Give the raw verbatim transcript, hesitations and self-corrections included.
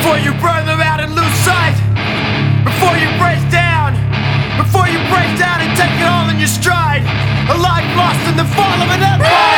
Before you burn them out and lose sight, before you break down, before you break down and take it all in your stride, a life lost in the fall of an empire.